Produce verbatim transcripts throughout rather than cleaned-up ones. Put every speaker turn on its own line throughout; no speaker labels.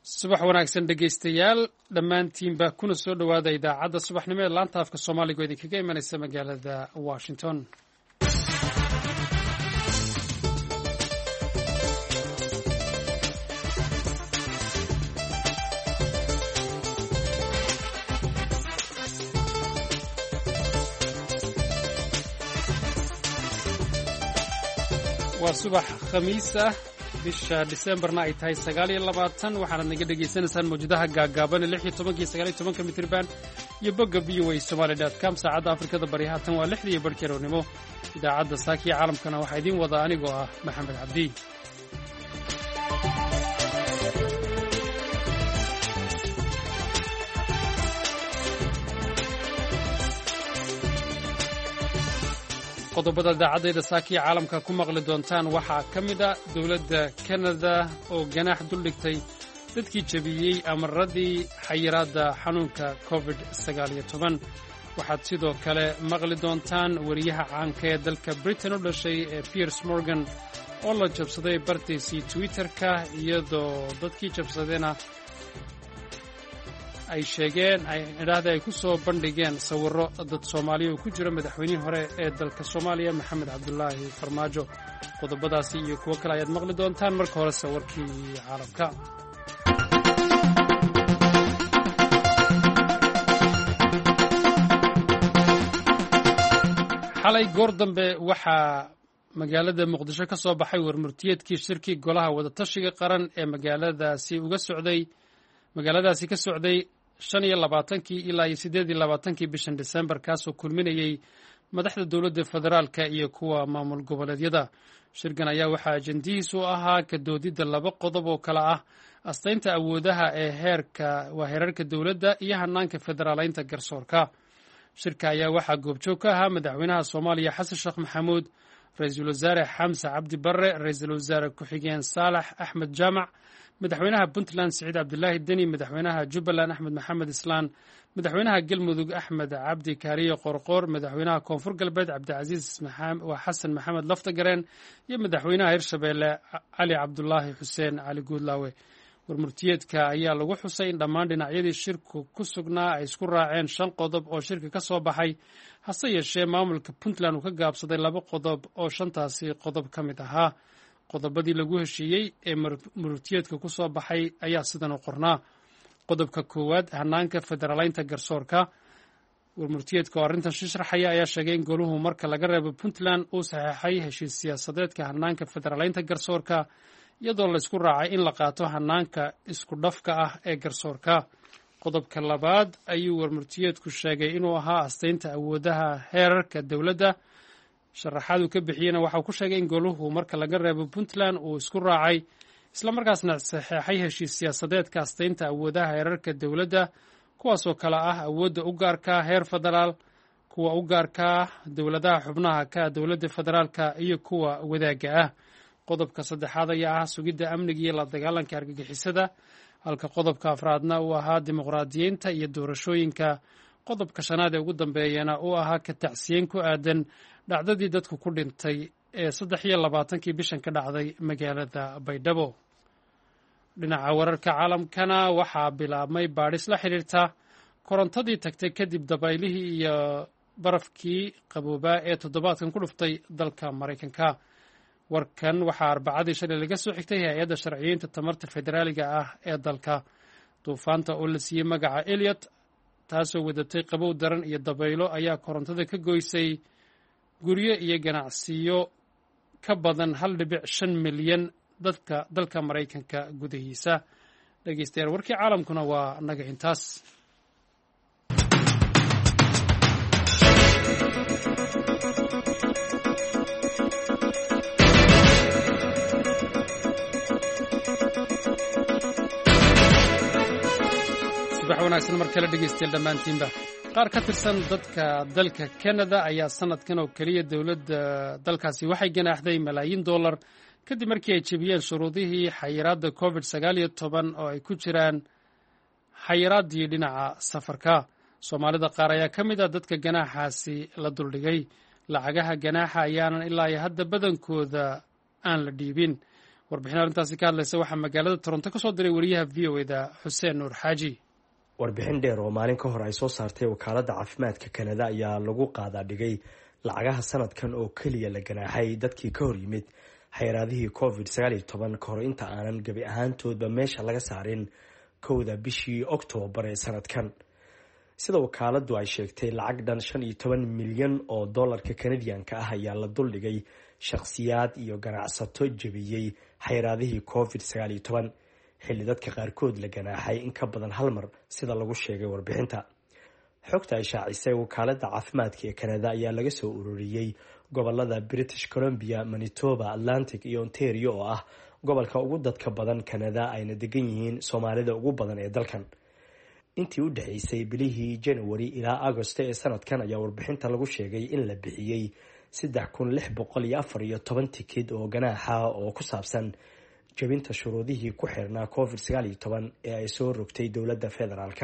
subax wanaagsan dhegaystayaal dhammaantiinba kuna soo dhowaada idaacadda subaxnimo ee laanta afka soomaaliga oo idinkaga imanaysa magaalada washington. waa subax khamiis ah bisha Decemberna ay tahay sagaal iyo labaatan waxaad naga dhageysanaysaan mawjadaha gaagaaban lix iyo toban iyo sagaal iyo toban mitirban iyo bogga v o a somali dot com saacadda Afrikada Bari haatan waa lixda iyo barkeeroonimo. idaacadda saakiya caalamkana waxaa idiin wada anigoo ah Maxamed Cabdi. qodobada idaacadda saakiya caalamka ku maqli doontaan waxaa ka mid ah dowladda Canada oo ganaax duldhigtay dadkii jabiyey amaradii xayiraadda xanuunka covid sagaal iyo toban. waxaad sidoo kale maqli doontaan wariyaha caanka ee dalka Britain u dhashay ee Piers Morgan oo la jabsaday bartiisii Twitter-ka iyadoo dadkii jabsadayna ay sheegeen ay idhaahday ay ku soo bandhigeen sawirro dad Soomaaliya oo ku jira madaxweynihii hore ee dalka Soomaaliya Maxamed Cabdullaahi Farmaajo. qodobadaasi iyo kuwo kale ayaad maqli doontaan. marka hore sawirkii caalamka. xalay goor dambe waxaa magaalada Muqdisho ka soo baxay warmurtiyeedkii shirkii golaha wadatashiga qaran ee magaaladaasi uga socday magaaladaasi ka socday shan iyo labaatankii ilaa iyo siddeed iyo labaatankii bishan December kaasoo kulminayay madaxda dowladda federaalka iyo kuwa maamul goboleedyada. shirkan ayaa waxaa ajendihiisu ahaa ka doodidda laba qodob oo kale ah astaynta awoodaha ee heerka waa heerarka dowladda iyo hanaanka federaaleynta garsoorka. shirka ayaa waxaa goobjoog ka ahaa madaxweynaha Soomaaliya Xasan Sheekh Maxamuud, ra-iisul wasaare Xamse Cabdi Barre, ra-iisul wasaare ku-xigeen Saalax Axmed Jaamac, madaxweynaha Puntland Siciid Cabdilaahi Deni, madaxweynaha Jubbaland Axmed Maxamed Islaan, madaxweynaha Galmudug Axmed Cabdi Kaariye Qorqoor, madaxweynaha Koonfur Galbeed Cabdicasiis waa Xasan Maxamed Laftagareen iyo madaxweynaha Hirshabeelle Cali Cabdulaahi Xuseen Cali Guudlaawe. warmurtiyeedka ayaa lagu xusay in dhammaan dhinacyadii shirku ku sugnaa ay isku raaceen shan qodob oo shirka ka soo baxay, hase yeeshee maamulka Puntland uu ka gaabsaday laba qodob oo shantaasi qodob ka mid ahaa. qodobadii lagu heshiiyey ee warmurtiyeedka ku soo baxay ayaa sidan u qornaa. qodobka koowaad, hanaanka federaaleynta garsoorka. warmurtiyeedka oo arrintan sharaxaya ayaa sheegay in goluhu marka laga reebo Puntland uu saxeexay heshiis siyaasadeedka hanaanka federaaleynta garsoorka iyadoo la isku raacay in la qaato hanaanka isku dhafka ah ee garsoorka. qodobka labaad ayuu warmurtiyeedku sheegay inuu ahaa astaynta awoodaha heerarka dowladda. sharaxaad uu ka bixiyeyna waxa uu ku sheegay in goluhu marka laga reebo Puntland uu isku raacay isla markaasna saxeexay heshiis siyaasadeedka astaynta awoodaha heerarka dowladda, kuwaasoo kale ah awoodda u gaarka heer federaal, kuwa u gaarka dowladaha xubnaha ka dowladda federaalka iyo kuwa wadaagga ah. qodobka saddexaad ayaa ah sugidda amniga iyo la dagaalanka argagixisada, halka qodobka afraadna uu ahaa dimuqraadiyiinta iyo doorashooyinka. qodobka shanaad ee ugu dambeeyana uu ahaa ka tacsiyeyn ku aadan dhacdadii dadku ku dhintay ee saddex iyo labaatankii bishan ka dhacday magaalada Baydhabo. dhinaca wararka caalamkana waxaa bilaabmay baadhis la xidhiirta korontadii tagtay kadib dabaylihii iyo barafkii qaboobaa ee toddobaadkan ku dhuftay dalka Maraykanka. warkan waxaa arbacadii shalay laga soo xigtay hay-adda sharciyeynta tamarta federaaliga ah ee dalka. duufaanta oo la siiyey magaca Elliot taasoo wadatay qabow daran iyo dabaylo ayaa korontada ka goysay guryo iyo ganacsiyo ka badan hal dhibic shan milyan dadka dalka Maraykanka gudahiisa. dhegeystayaal warkii caalamkuna waa naga intaas. wanaagsan mar kale dhegeystayaal dhammaantiinba. qaar ka tirsan dadka dalka Canada ayaa sanadkan oo keliya dowladda dalkaasi waxay ganaaxday malaayiin dollar kadib markii ay jebiyeen shuruudihii xayiraadda covid sagaal iyo toban oo ay ku jiraan xayiraaddii dhinaca safarka. Soomaalida qaar ayaa ka mid ah dadka ganaaxaasi la duldhigay. lacagaha ganaaxa ayaanan ilaa iyo hadda badankooda aan la dhiibin. warbixin arrintaasi ka hadlaysa waxaa magaalada Toronto ka soo diray wariyaha V O A-da Xuseen Nuur Xaaji.
warbixin dheer oo maalin ka hor ay soo saartay wakaaladda caafimaadka Kanada ayaa lagu qaadaa dhigay lacagaha sanadkan oo kaliya la ganaaxay dadkii ka hor yimid xayiraadihii covid sagaal iyo toban ka hor inta aanan gabi ahaantoodba meesha laga saarin kowda bishii Oktoobar ee sanadkan. sida wakaaladdu ay sheegtay lacag dhan shan iyo toban milyan oo dollarka Kanadiyaanka ah ayaa la duldhigay shakhsiyaad iyo ganacsato jabiyey xayiraadihii covid sagaal iyo toban xilli dadka qaarkood la ganaaxay in ka badan hal mar sida lagu sheegay warbixinta. xogta ay shaacisay wakaaladda caafimaadka ee Kanada ayaa laga soo ururiyey gobolada British Columbia, Manitoba, Atlantic iyo Ontario oo ah gobolka ugu dadka badan Kanada ayna degan yihiin Soomaalida ugu badan ee dalkan. intii u dhaxaysay bilihii January ilaa August ee sanadkan ayaa warbixinta lagu sheegay in la bixiyey saddex kun lix boqol iyo afar iyo toban tikid oo ganaaxa oo ku saabsan jabinta shuruudihii ku xirnaa covid sagaal iyo toban ee ay soo rogtay dowladda federaalka.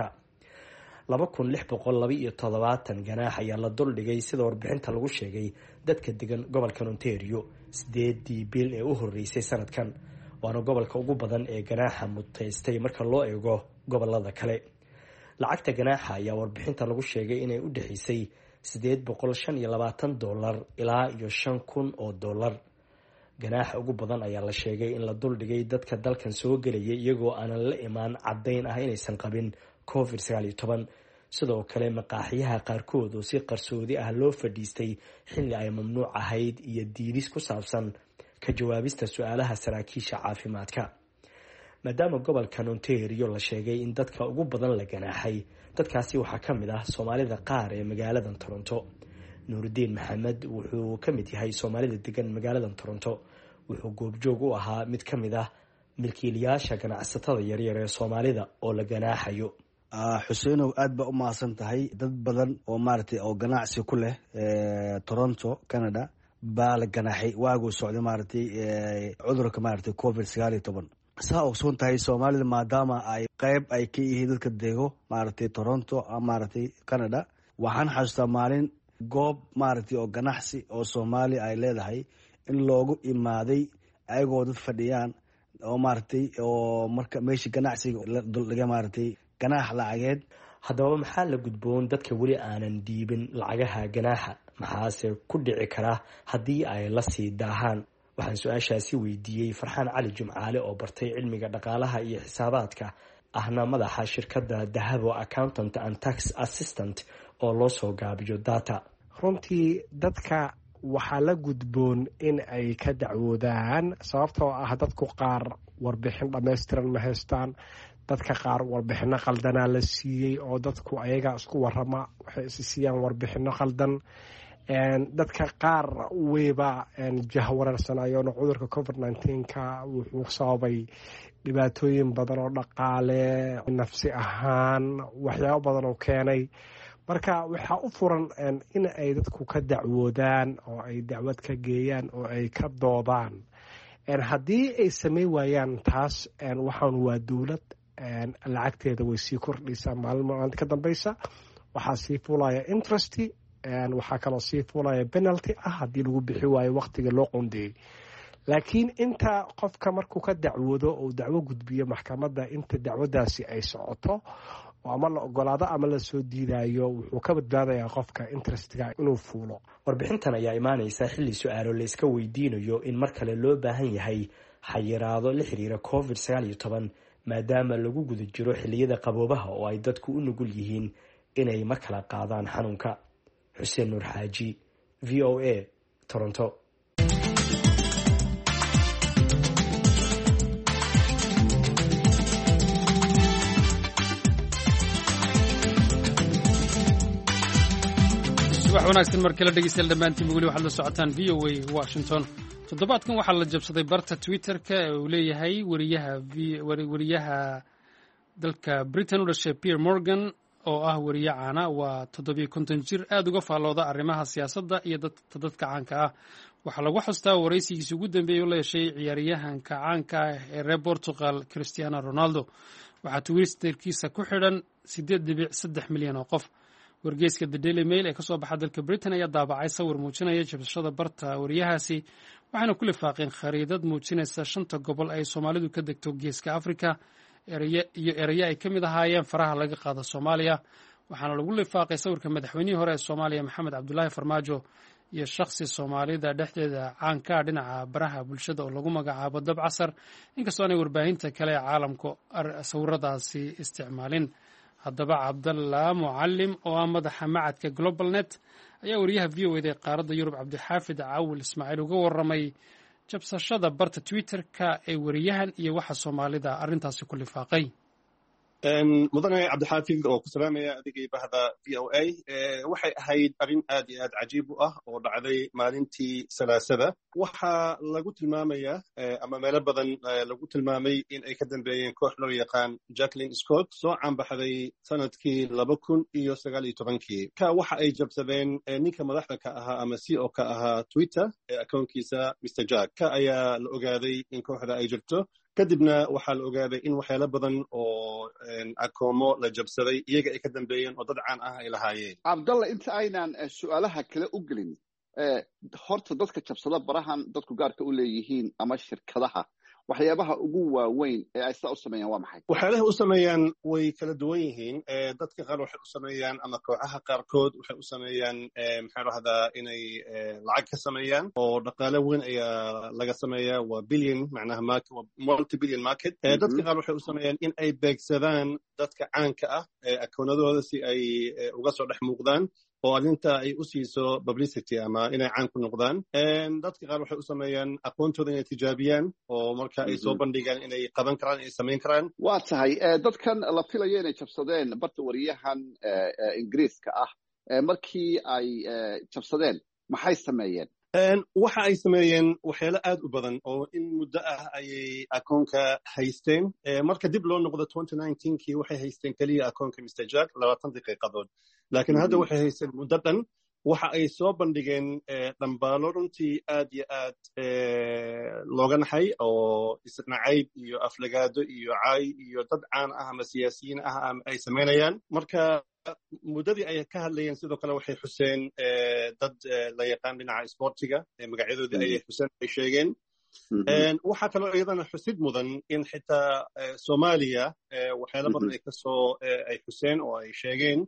laba kun lix boqol laba iyo toddobaatan ganaax ayaa la duldhigay sida warbixinta lagu sheegay dadka degan gobolka Ontario sideedii bil ee u horeysay sanadkan, waana gobolka ugu badan ee ganaaxa mutaystay marka loo eego gobolada kale. lacagta ganaaxa ayaa warbixinta lagu sheegay inay u dhaxaysay sideed boqol shan iyo labaatan dollar ilaa iyo shan kun oo dollar. ganaaxa ugu badan ayaa la sheegay in la duldhigay dadka dalkan soo gelayay iyagoo aanan la imaan caddayn ah inaysan qabin covid sagaal iyo toban. sidoo kale maqaaxiyaha qaarkood oo si qarsoodi ah loo fadhiistay xilli ay mamnuuc ahayd iyo diidis ku saabsan ka jawaabista su-aalaha saraakiisha caafimaadka. maadaama gobolka Ontario la sheegay in dadka ugu badan la ganaaxay, dadkaasi waxaa ka mid ah Soomaalida qaar ee magaalada Toronto. Nuuridiin Maxamed wuxuu ka mid yahay Soomaalida degan magaalada Toronto. wuxuu goobjoog u ahaa mid ka mid ah milkiilayaasha ganacsatada yaryar ee Soomaalida oo la ganaaxayo.
Xuseenow aad ba u mahadsan tahay. dad badan oo maartay oo ganacsi ku leh Toronto, Canada baa la ganaaxay waagu socday maartay cudurka maartay covid sagaal iyo toban. saa ogsoon tahay Soomaalida maadaama ay qayb ay ka yihiin dadka deego maartay Toronto maartay Canada. waxaan xasuustaa maalin goob maartay oo ganacsi oo Soomaali ay leedahay in loogu imaaday ayagoo dad fadhiyaan oo maartay oo marka meeshii ganacsiga laga maartay ganaax lacageed.
haddaba maxaa la gudboon dadka weli aanan dhiibin lacagaha ganaaxa, maxaase ku dhici kara haddii ay la sii daahaan? waxaan su-aashaasi weydiiyey Farxaan Cali Jumcaale oo bartay cilmiga dhaqaalaha iyo xisaabaadka, ahna madaxa shirkadda Dahabo Accountant and Tax Assistant oo loo soo gaabiyo data.
runtii dadka waxaa la gudboon in ay ka dacwoodaan sababtoo ah dadku qaar warbixin dhammaystiran ma haystaan. dadka qaar warbixino qaldanaa la siiyey oo dadku ayaga isku warama waxay is siiyaan warbixino qaldan. dadka qaar weyba jahwareersanayoona cudurka covid nineteen-ka wuxuu sababay dhibaatooyin badan oo dhaqaale, nafsi ahaan, waxyaabo badan oo keenay. marka waxaa u furan in ay dadku ka dacwoodaan oo ay dacwad ka geeyaan oo ay ka doodaan. haddii ay samayn waayaan taas, waxaan waa dowlad lacagteeda way sii kordhaysaa maalin maalinta ka dambeysa. waxaa sii fulaya interest, waxaa kaloo sii fulaya penalty ah haddii lagu bixi waayo waqtiga loo qoondeeyey. laakiin inta qofka markuu ka dacwoodo oo dacwo gudbiyo maxkamadda, inta dacwadaasi ay socoto ama la ogolaado ama la soo diidayo, wuxuu ka badbaadayaa qofka interestga inuu fuulo.
warbixintan ayaa imaanaysa xilli su-aalo la iska weydiinayo in mar kale loo baahan yahay xayiraado la xiriira covid sagaal iyo toban maadaama lagu guda jiro xilliyada qaboobaha oo ay dadku u nugul yihiin inay mar kala qaadaan xanuunka. Xuseen Nuur Xaaji, V O A, Toronto.
subax wanaagsan mar kale dhegeystayaal dhammaantiin weli waxaad la socotaan V O A Washington. toddobaadkan waxaa la jabsaday barta Twitter-ka ee uu leeyahay wariyaha wariyaha dalka Britain u dhashay Piers Morgan oo ah wariye caana. waa toddobiyo konton jir aad uga faallooda arrimaha siyaasadda iyo dadka dadka caanka ah. waxaa lagu xustaa waraysigiisa ugu dambeeyay oo la yeeshay ciyaaryahanka caanka ah ee reer Portugal Cristiano Ronaldo. waxaa Twitterkiisa ku xidhan siddeed dhibic saddex milyan oo qof. wargeyska the daily mail ee kasoo baxa dalka britain ayaa daabacay sawir muujinaya jabsashada barta wariyahaasi waxaana ku lifaaqeen khariidad muujinaysa shanta gobol ay soomaalidu ka degto geeska africa iyo eraye ay ka mid ahaayeen faraha laga qaada soomaaliya waxaana lagu lifaaqay sawirka madaxweynihii hore ee soomaaliya maxamed cabdulaahi farmaajo iyo shakhsi soomaalida dhexdeeda caankaa dhinaca baraha bulshada oo lagu magacaabo dab casar inkastoo aanay warbaahinta kale ee caalamku sawiradaasi isticmaalin haddaba cabdalla mucalim oo ah madaxa macadka globalnet ayaa wariyaha v o eda ee qaaradda yurub cabdixaafid cawil ismaaciil uga warramay jabsashada barta twitter-ka ee wariyahan iyo waxa soomaalida arrintaasi ku lifaaqay.
mudane cabdixaafid oo ku salaamaya adigii bahda v o a waxay ahayd arrin aad iyo aad cajiib u ah oo dhacday maalintii salaasada waxaa lagu tilmaamayaa ama meelo badan lagu tilmaamay in ay ka dambeeyeen koox loo yaqaan jacqueline scott soo caanbaxday sanadkii laba kun iyo sagaal iyo tobankii ka waxa ay jabsadeen ninka madaxda ka ahaa ama c o ka ahaa twitter ee akoonkiisa mister jack ka ayaa la ogaaday in kooxda ay jirto kadibna waxaa la ogaaday in waxyaalo badan oo akoomo la jabsaday iyaga ay ka dambeeyeen oo dad caan ah ay lahaayeen.
cabdalla inta aynaan su-aalaha kale u gelin horta dadka jabsada barahan dadku gaarka u leeyihiin ama shirkadaha waxyaabaha ugu waaweyn ee ay sidaa u sameeyaan waa maxay?
waxyaalaha u sameeyaan way kala duwan yihiin. dadka qaar waxay u sameeyaan ama kooxaha qaarkood waxay u sameeyaan maxaa lahdaa inay lacag ka sameeyaan oo dhaqaale weyn ayaa laga sameeyaa waa billion macnaha market waa multi billion market. dadka qaar waxay u sameeyaan in ay beegsadaan dadka caanka ah ee akoonadooda si ay uga soo dhex muuqdaan oo arrinta ay u siiso publicity ama inay caan ku noqdaan. dadka qaar waxay u sameeyaan aqoontooda inay tijaabiyaan oo marka ay soo bandhigaan inay qaban karaan inay samayn karaan.
waa tahay dadkan la filayo inay jabsadeen barta wariyahan ingiriiska ah markii ay jabsadeen maxay sameeyeen?
waxa ay sameeyeen waxyaalo aad u badan oo in muddo ah ayay akoonka haysteen. marka dib loo noqdo twenty nineteenkii waxay haysteen keliya akoonka mister jack labaatan daqiiqadood laakiin hadda waxay haysteen muddo dhan. waxa ay soo bandhigeen dhambaalo runtii aad iyo aad looga naxay oo isnacayb iyo aflagaado iyo caay iyo dad caan ah ama siyaasiyiin ah ay samaynayaan. marka muddadii ay ka hadlayeen sidoo kale waxay xuseen dad la yaqaan dhinaca sportiga magacyadoodii ayay xuseen ay sheegeen. waxaa kaloo iyadana xusid mudan in xitaa soomaaliya waxyaalo badan ay kasoo ay xuseen oo ay sheegeen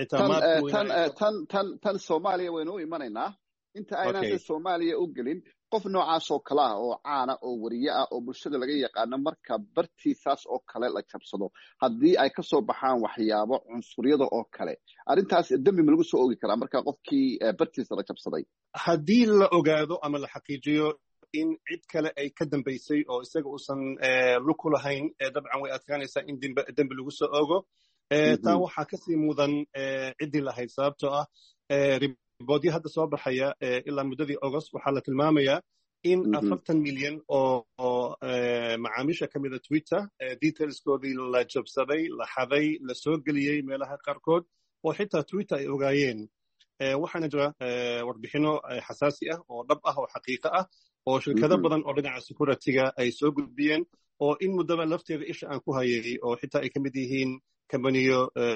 tan soomaaliya waynu u imanaynaa inta aynaan soomaaliya u gelin qof noocaas oo kale ah oo caana oo wariye ah oo bulshada laga yaqaano marka bartiisaas oo kale la jabsado haddii ay ka soo baxaan waxyaabo cunsuryada oo kale arrintaas dembi ma lagu soo oogi karaa marka qofkii bartiisa la jabsaday?
haddii la ogaado ama la xaqiijiyo in cid kale ay ka dambaysay oo isaga uusan lug ku lahayn dabcan way adkaanaysaa in dembi lagu soo oogo. taa waxaa kasii mudan ciddii lahayd sababtoo ah riboodyo hadda soo baxaya ilaa muddadii august waxaa la tilmaamayaa in afartan milyan oo macaamiisha ka mida twitter detailskoodii la jabsaday la xaday la soo geliyey meelaha qaarkood oo xitaa twitter ay ogaayeen. waxaana jira warbixino xasaasi ah oo dhab ah oo xaqiiqo ah oo shirkado badan oo dhinaca security-ga ay soo gudbiyeen oo in muddaba lafteeda isha aan ku hayay oo xitaa ay ka mid yihiin kambaniyo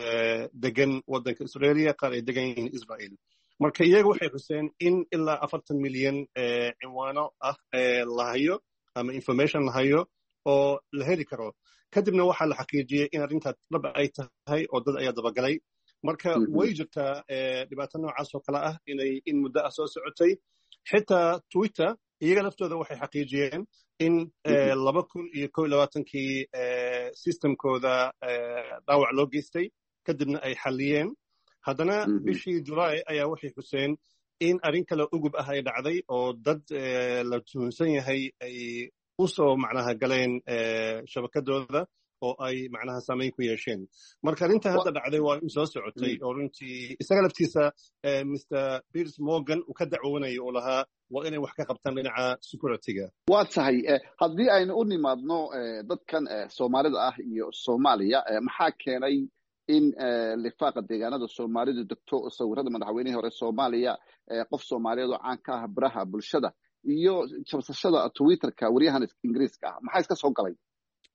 degan waddanka israeliya qaar ay degan yihiin israel. marka iyaga waxay xuseen in ilaa afartan milyan cinwaano ah la hayo ama information la hayo oo la heli karo. kadibna waxaa la xaqiijiyey in arrintaas dhab ay tahay oo dad ayaa dabagalay. marka way jirtaa dhibaato noocaas oo kale ah inay in muddo ah soo socotay. xitaa twitter iyaga laftooda waxay xaqiijiyeen in laba kun iyo ko iyo labaatankii systemkooda dhaawac loo geystay kadibna ay xalliyeen. haddana bishii julaay ayaa waxay xuseen in arrin kale ugub ah ay dhacday oo dad la tuhunsan yahay ay u soo macnaha galeen shabakadooda oo ay macnaha saamayn ku yeesheen. marka arrinta hadda dhacday waa in soo socotay oo runtii isaga laftiisa mister Piers Morgan uu ka dacwoonayo oo lahaa waa inay wax ka qabtaan dhinaca security-ga.
waa tahay haddii aynu u nimaadno dadkan soomaalida ah iyo soomaaliya maxaa keenay in lifaaqa deegaanada soomaalidu degto sawirada madaxweynihii hore soomaaliya qof soomaaliyeed oo caan ka ah baraha bulshada iyo jabsashada twitterka waryahan ingiriiska ah maxaa iska soo galay?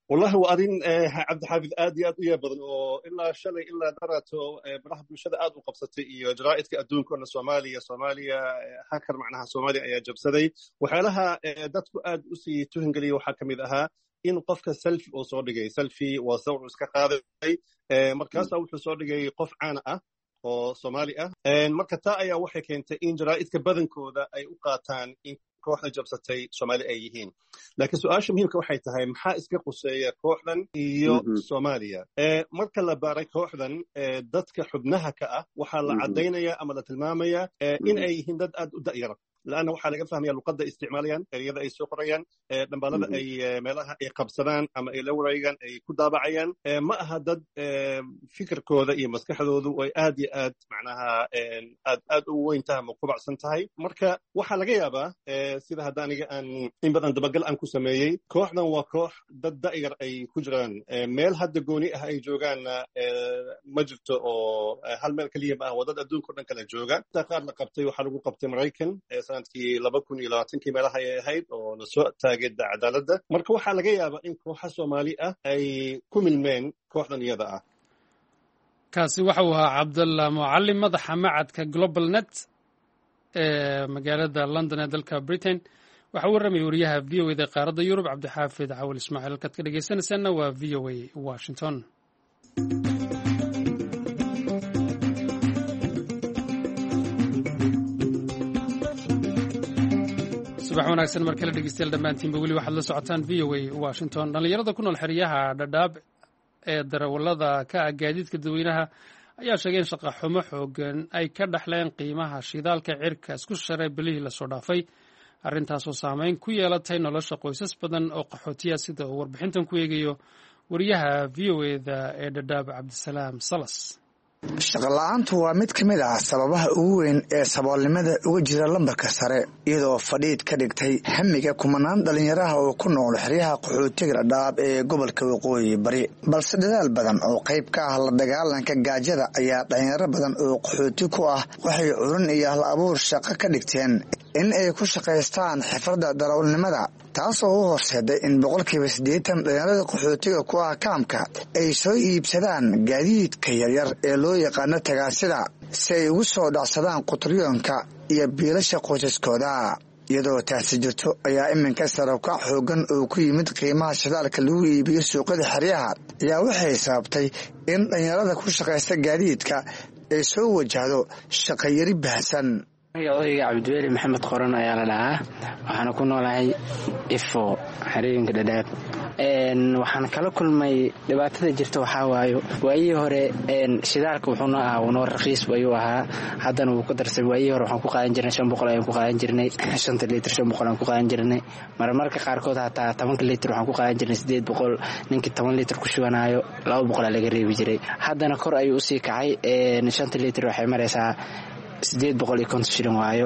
wallahi waa arin cabdixaafid aad iyo aad u yaab badan oo ilaa shalay ilaa darato baraha bulshada aad u qabsatay iyo jaraa'idka adduunkoona soomaaliya soomaaliya hakar macnaha soomaaliya ayaa jabsaday waxyaalaha dadku aad u sii tuhingeliyay waxaa ka mid ahaa in qofka selfi uu soo dhigay selfi waa sawir iska qaaday markaasaa wuxuu soo dhigay qof caana ah oo soomaali ah marka taa ayaa waxay keentay in jaraa'idka badankooda ay u qaataan in kooxda jabsatay soomaali ay yihiin laakiin su-aasha muhiimka waxay tahay maxaa iska quseeya kooxdan iyo soomaaliya marka la baaray kooxdan dadka xubnaha ka ah waxaa la caddaynaya ama la tilmaamaya in ay yihiin dad aad u da'yara laanna waxaa laga fahmaya luqadda isticmaalayaan ereyada ay soo qorayaan dhambaalada ay meelaha ay qabsadaan ama ay la wareegaan ay ku daabacayaan ma aha dad fikirkooda iyo maskaxdoodu ay aad iyo aad macnaha aad aad u weyn tahay ama kubacsan tahay marka waxaa laga yaabaa sida hadda aniga aan in badan dabagal aan ku sameeyey kooxdan waa koox dad da'yar ay ku jiraan meel hadda gooni ah ay joogaanna ma jirto oo hal meel keliya ma ah waa dad adduunka o dhan kala jooga qaar la qabtay waxaa lagu qabtay maraykan sanadkii laba kun iyo labaatankii meelaha ay ahayd oo lasoo taageeda cadaaladda marka waxaa laga yaabaa in kooxa soomaali ah ay ku milmeen kooxdan iyada ah
kaasi waxa uu ahaa cabdalla mucalim madaxa macadka global net ee magaalada london ee dalka britain waxa uu warramay wariyaha v o eda qaaradda yurub cabdixaafid cawal ismaaciil halkaad ka dhegaysanaysaanna waa v o a washington subax wanaagsan mar kale dhegeystayaal dhammaantiinba weli waxaad la socotaan v o a washington dhallinyarada ku nool xeryaha dhadhaab ee darawallada ka ah gaadiidka dadweynaha ayaa sheegay in shaqa xumo xoogan ay ka dhaxleen qiimaha shidaalka cirka isku sharay bilihii lasoo dhaafay arrintaasoo saameyn ku yeelatay nolosha qoysas badan oo qaxootiya sida uu warbixintan ku eegayo wariyaha v o eda ee dhadhaab cabdisalaam salas
shaqola'aantu waa mid ka mid ah sababaha ugu weyn ee saboolnimada uga jira lambarka sare iyadoo fadhiid ka dhigtay hamiga kumanaan dhallinyaraha oo ku nool xeryaha qaxootiga dhadhaab ee gobolka waqooyi bari balse dadaal badan oo qayb ka ah la dagaalanka gaajada ayaa dhallinyaro badan oo qaxooti ku ah waxay curin iyo hal abuur shaqo ka dhigteen in ay ku shaqaystaan xifradda darawalnimada taasoo u horseeday in boqolkiiba siddeetan dhallinyarada qaxootiga ku ah kaamka ay soo iibsadaan gaadiidka yaryar ee loo yaqaano tagaasida si ay ugu soo dhacsadaan qutaryoonka iyo biilasha qoysaskooda iyadoo taasi jirto ayaa iminka sarabkac xoogan oo ku yimid qiimaha shidaalka lagu iibiyo suuqyada xeryaha ayaa waxay sababtay in dhallinyarada ku shaqaysta gaadiidka ay soo wajahdo shaqayari baahsan
odayga cabdiweli maxamed qoran ayaa la dhahaa waxaana ku noolahay ifo xerooyinka dhadhaab waxaan kala kulmay dhibaatada jirta waxaa waayo waayihii hore shidaalka wuxuuna ahaa unoo raqiis ayuu ahaa haddana wuu ku darsay waayihii hore waxaan ku qaadan jirnay shan boqol ayaan ku qaadan jirnay shanta litir shan boqol aan ku qaadan jirnay marmarka qaarkood hataa tobanka litir waxaan ku qaadan jirnay sideed boqol ninkii toban litir ku shubanaayo laba boqolaa laga reebi jiray haddana kor ayuu usii kacay shanta litir waxay maraysaa sideed boqol iyo konton shilin waayo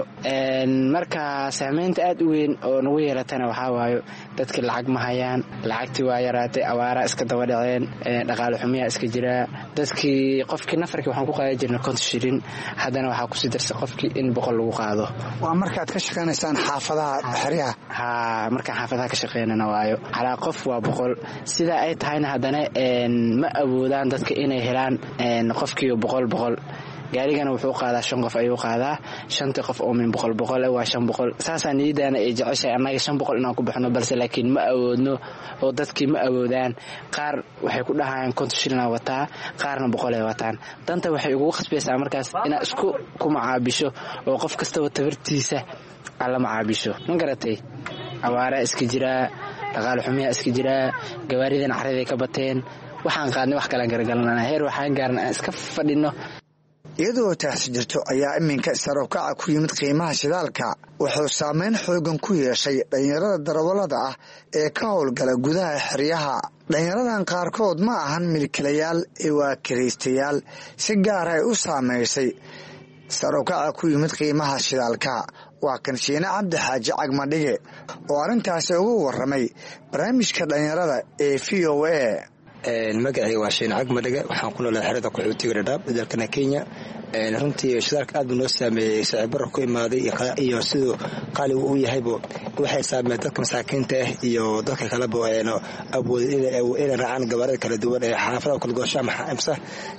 marka saameynta aad u weyn oo nagu yeelatana waxaa waayo dadkii lacag ma hayaan lacagtii waa yaraatay awaaraa iska daba dhaceen dhaqaale xumiyaa iska jiraa dadkii qofkii nafarkii waxaan ku qaadan jirnay konton shilin haddana waxaa kusii darsay qofkii in boqol lagu qaado
waa markaad ka shaqaynaysaan xaafadaha xeryaha
haa markaan xaafadaha ka shaqaynana waayo halaa qof waa boqol sidaa ay tahayna haddana ma awoodaan dadka inay helaan qofkiiba boqol boqol gaarigana wuxuu qaadaa shan qof ayuu qaadaa shantii qof oo min boqol boqole waa shan boqol saasaa niyadaana ay jeceshahay annaga shan boqol inaan ku baxno balse laakiin ma awoodno oo dadkii ma awoodaan qaar waxay ku dhahayaan konton shilina wataa qaarna boqolay wataan danta waxay ugu khasbaysaa markaas inaad isku ku macaabisho oo qof kastaba tabartiisa aad la macaabisho ma garatay awaaraa iska jiraa dhaqaale xumiyaa iska jiraa gawaaridan caraday ka bateen waxaan qaadnay wax kalaan garagalanana heer waxaan gaarna aan iska fadhino
iyadoo taasi jirto ayaa iminka sarabkaca ku yimid qiimaha shidaalka wuxuu saameyn xoogan ku yeeshay dhallinyarada darawallada ah ee ka howlgala gudaha xeryaha dhallinyaradan qaarkood ma ahan milkilayaal ee waa kiraystayaal si gaar ay u saamaysay sarabkaca ku yimid qiimaha shidaalka waa kan shiine cabdi xaaji cagmadhige oo arrintaasi ugu warramay barnaamijka dhallinyarada ee v o a
magacii waa shiine cagmadhige waxaan ku noolaa xerada qaxootiga dhadhaab dalkana kenya runtii shidaalka aad buu noo saameeyey sicibaro ku imaaday iyo siduu qaaligu u yahaybo waxay saameeyeen dadka masaakiinta ah iyo dadka kaleba awoodeen inay raacaan gabaarada kala duwan ee xaafadaha kala goosho ama amsa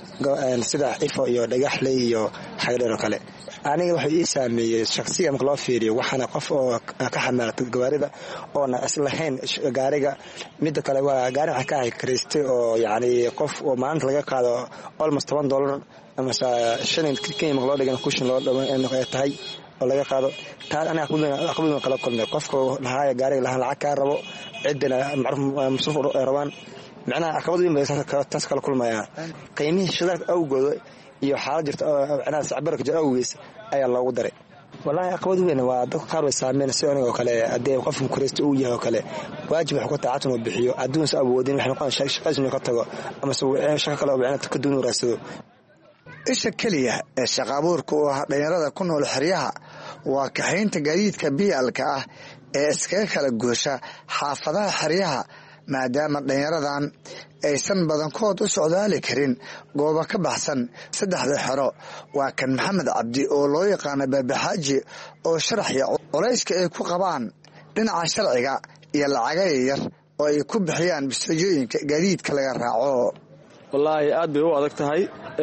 sida Ifo iyo Dhagaxley iyo xagdheer oo kale aniga waxa ii saameeyay shakhsiyan marka loo fiiriyo waxana qof oo ka xamaalta gawaarida oo na islahayn gaariga mid kale waa gaari waxa ka haystay oo yaani qof oo maanta laga qaado almost toban dollar ama shan kenya marka loo dhigan kushin loo dhamaan ay tahay oo laga qaado taan aniga aqbalna kala kulmay qofka lahaa gaariga lahaa lacag ka rabo cidina macruuf masruuf rabaan macnaha aqabad weyn bay taas kala kulmayaan qiimihii shidaalka awgooda iyo xaalad jirta oo macnaha sicbarka jira awgees ayaa loogu daray wallahi aqabad weyn waa dad qaar way saameeyeen si aniga oo kale hadee qof kureysto uu yahay oo kale waajib wax ku taacatun oo bixiyo aduun sa awoodin wax noqon shaqadiisa ka tago ama soo shaqo kale oo macnaha ka duun raasado
isha kaliya ee shaqaabuurka oo ah dhalinyarada ku nool xeryaha waa kaxaynta gaadiidka biyalka ah ee iskaga kala goosha xaafadaha xeryaha maadaama dhalinyaradan aysan badankood u socdaali karin goobo ka baxsan saddexda xero waa kan Maxamed Cabdi oo loo yaqaan Baabaxaaji oo sharaxaya culayska ay ku qabaan dhinaca sharciga iyo lacaga yar oo ay ku bixiyaan bisajooyinka gaadiidka laga raaco
wallahi aad bay u adag tahay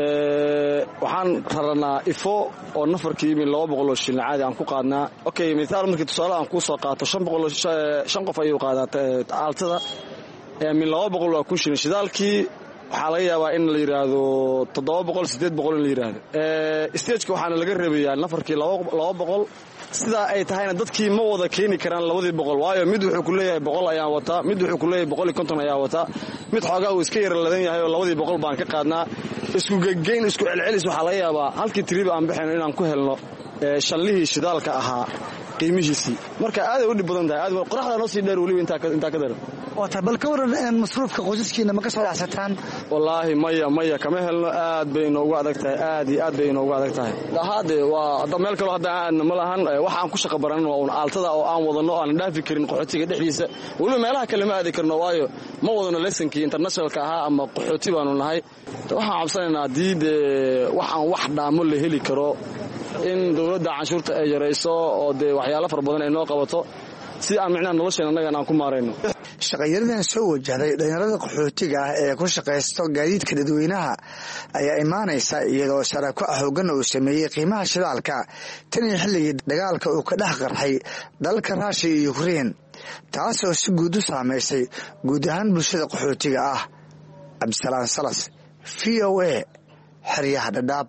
ee waxaan raranaa Ifo oo nafarkii min laba boqol oo shilin caadi aan ku qaadnaa okay midaal markii tusaale aan ku soo qaato shan boqol shan qof ayuu qaadatay aaltada ee min laba boqol waa ku shilin shidaalkii waxa laga yaabaa in la yiraahdo toddoba boqol sideed boqol in la yiraahdo ee stage-ka waxaana laga reebayaa nafarkii laba boqol sida ay tahayna dadkii ma wada keeni karaan labadii boqol waayo mid wuxuu ku leeyahay boqol ayaan wataa mid wuxuu ku leeyahay boqol iyo konton ayaan wataa mid xoogaa uu iska yar ladan yahay oo labadii boqol baan ka qaadnaa isku gegeyn isku celcelis waxa laga yaabaa halkii trip aan bixin inaan ku helno ee shalihii shidaalka ahaa qiimihiisii marka aad ay u dhib badan tahay aad qoraxda noo sii dheer waliba inta ka inta ka dheer
wata bal ka waran in masruufka qoyskiina ma ka soo dhacsataan
wallahi maya maya kama helno aad bay inoogu adag tahay aad iyo aad bay inoogu adag tahay hadda waa hadda meel kale hadda aan ma lahan waxaan ku shaqo baran waa aaltada oo aan wadano aan dhaafi karin qaxootiga dhexdiisa waliba meelaha kale ma aadi karno waayo ma wadano lesson-kii international-ka ahaa ama qaxooti baanu nahay waxaan cabsanaynaa diid waxaan wax dhaamo la heli karo in dawladda canshuurta ay yareyso oo de waxyaalo far badan ay noo qabato si aan macnaha nolosheena anaga aan ku maareyno
shaqayaradan soo wajahday dhalinyarada qaxootiga ah ee ku shaqaysto gaadiidka dadweynaha ayaa imaanaysa iyadoo sharako xooggan uu sameeyey qiimaha shidaalka tan iyo xilligii dagaalka uu ka dhex qarxay dalka Ruushka iyo Ukraine taasoo si guud u saameysay guud ahaan bulshada qaxootiga ah Abdisalaam Salas V O A xeryaha Dhadhaab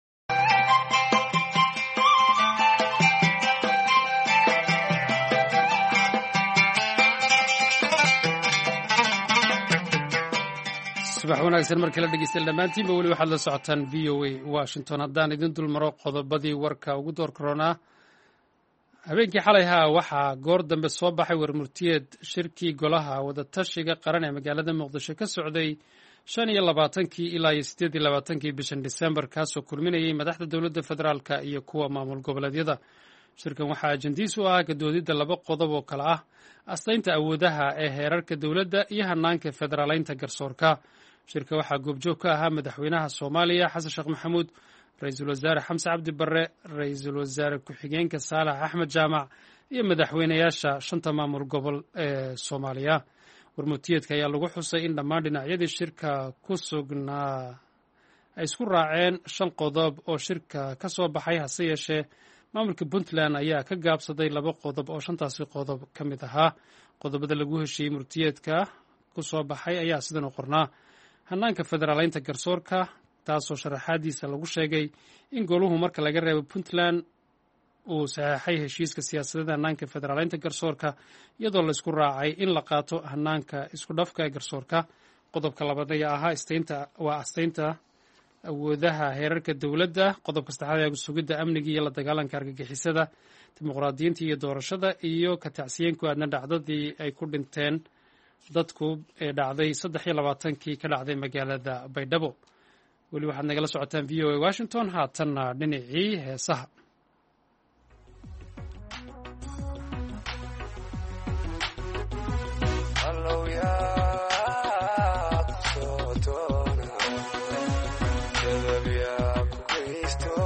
subax wanaagsan markii la dhageystay dhammaantiinba weli waxaad la socotaan v o a washington haddaan idin dulmaro qodobadii warka ugu door koronaa habeenkii xalay haa waxaa goor dambe soo baxay warmurtiyeed shirkii golaha wadatashiga qaran ee magaalada muqdisho ka socday shan iyo labaatankii ilaa iyo siddeed iyo labaatankii bishan disembar kaasoo kulminayay madaxda dowladda federaalka iyo kuwa maamul goboleedyada shirkan waxaa ajandiis u ah gadoodidda laba qodob oo kale ah astaynta awoodaha ee heerarka dowladda iyo hanaanka federaaleynta garsoorka shirka waxaa goobjoog ka ahaa madaxweynaha soomaaliya xasan sheekh maxamuud ra-iisul wasaare xamse cabdi barre ra-iisul wasaare ku-xigeenka saalax axmed jaamac iyo madaxweynayaasha shanta maamul gobol ee soomaaliya warmurtiyeedka ayaa lagu xusay in dhammaan dhinacyadii shirka ku sugnaa ay isku raaceen shan qodob oo shirka ka soo baxay hase yeeshee maamulka puntland ayaa ka gaabsaday laba qodob oo shantaasi qodob ka mid ahaa qodobada lagu heshiiyey murtiyeedka ku soo baxay ayaa sidan u qornaa hanaanka federaaleynta garsoorka taasoo sharaxaadiisa lagu sheegay in goluhu marka laga reebo puntland uu saxeexay heshiiska siyaasadeed hanaanka federaaleynta garsoorka iyadoo laysku raacay in la qaato hanaanka isku dhafka ee garsoorka qodobka labaad ayaa ahaa istaynta waa astaynta awoodaha heerarka dowladda qodobka saddexaad ee sugidda amniga iyo la dagaalanka argagixisada dimuqraadiyiinta iyo doorashada iyo ka tacsiyen ku aadna dhacdadii ay ku dhinteen dadku ee dhacday saddex iyo labaatankii ka dhacday magaalada baydhabo weli waxaad nagala socotaan v o a washington haatanna dhinacii heesaha
Still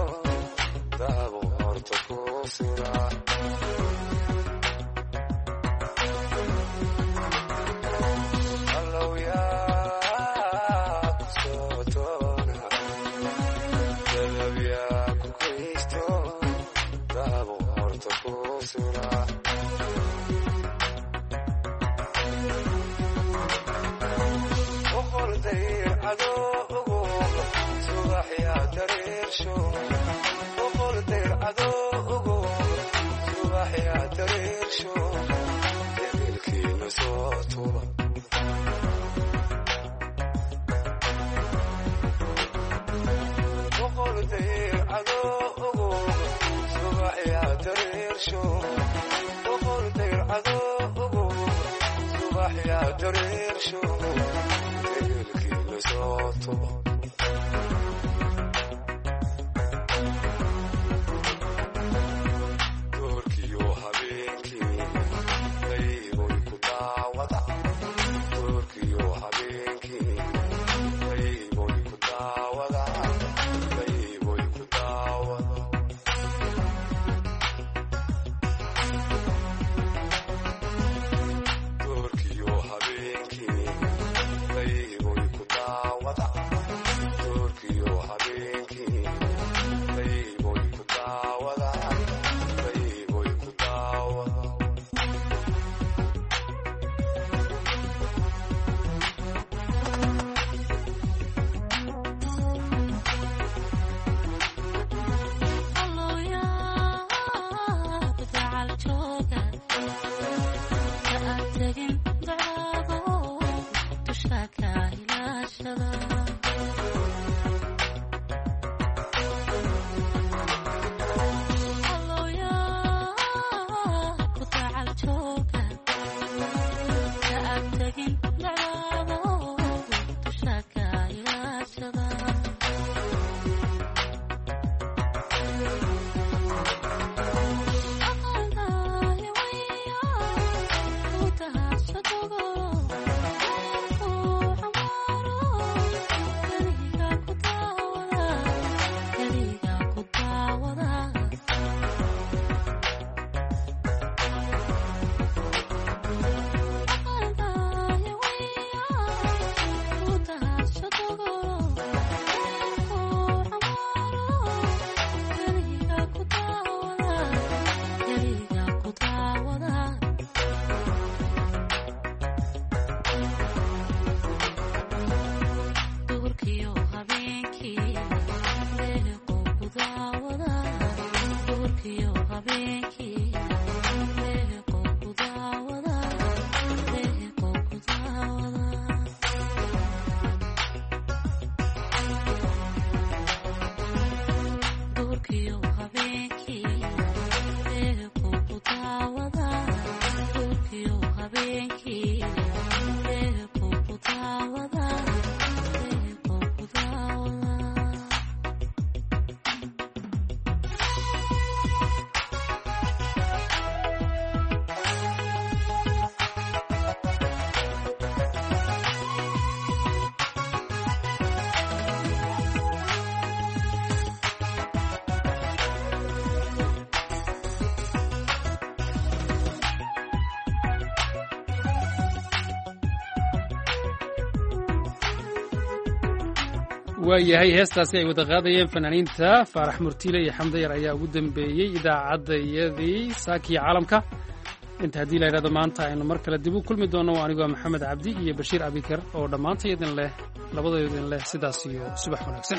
waayahay heestaasi ay wada qaadayeen fanaaniinta faarax murtiile iyo xamda yar ayaa ugu dambeeyey idaacadayadii saakiya caalamka inta haddii la yidhahdo maanta aynu mar kale dib u kulmi doonno anigoo maxamed cabdi iyo bashiir abikar oo dhammaanta idin leh labadooda idin leh sidaas iyo subax wanaagsan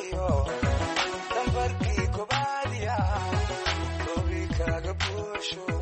Sure.